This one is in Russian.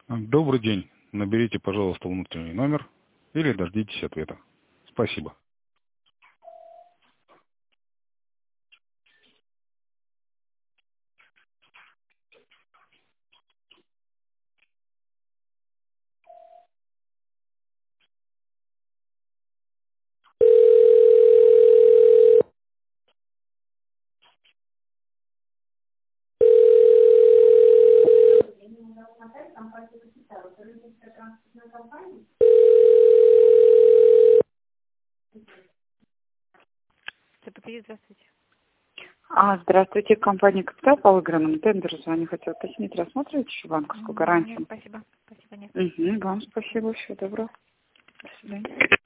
Добрый день. Наберите, пожалуйста, внутренний номер или дождитесь ответа. Спасибо. ЦПТИ, здравствуйте. Здравствуйте, компания «Капитал» по выигранному тендеру. Звоню, хотела уточнить, рассматриваете еще банковскую гарантию? Нет, спасибо. Спасибо, нет. Вам спасибо, всего доброго. До свидания.